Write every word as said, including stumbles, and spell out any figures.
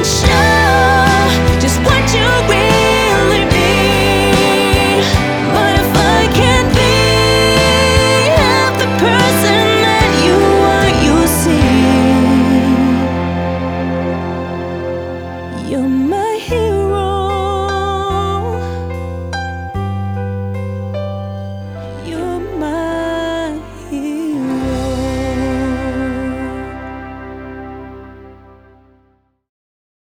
sure just what you really mean. But if I can't be half the person that you are, you see, you're my